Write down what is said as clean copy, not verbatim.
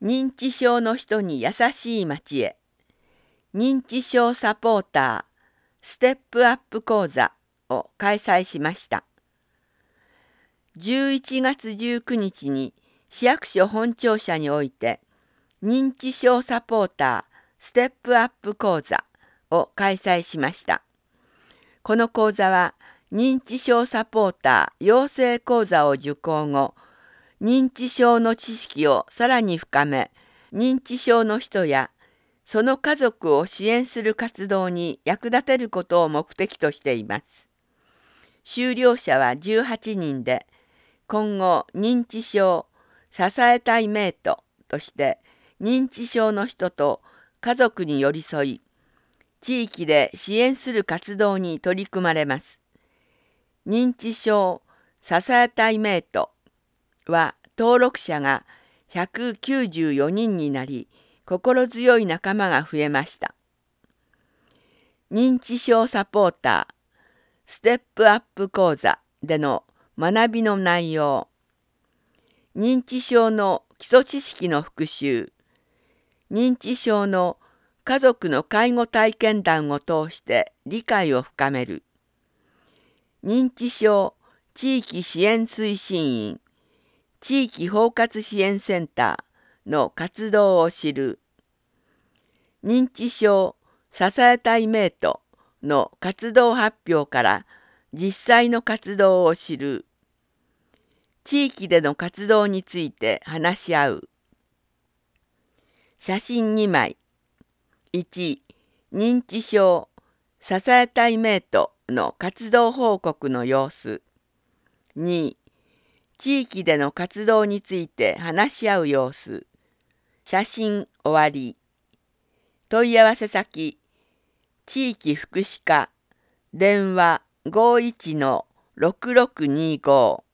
認知症の人に優しい町へ。認知症サポーターステップアップ講座を開催しました。11月19日に市役所本庁舎において認知症サポーターステップアップ講座を開催しました。この講座は認知症サポーター養成講座を受講後、認知症の知識をさらに深め、認知症の人やその家族を支援する活動に役立てることを目的としています。修了者は18人で、今後認知症支えたいメイトとして認知症の人と家族に寄り添い、地域で支援する活動に取り組まれます。認知症支えたいメイトは登録者が194人になり、心強い仲間が増えました。認知症サポーターステップアップ講座での学びの内容、認知症の基礎知識の復習、認知症の家族の介護体験談を通して理解を深める、認知症地域支援推進員地域包括支援センターの活動を知る、認知症支えたいメイトの活動発表から実際の活動を知る、地域での活動について話し合う。写真2枚。1、認知症支えたいメイトの活動報告の様子。2、地域での活動について話し合う様子。写真終わり。問い合わせ先、地域福祉課、電話51-6625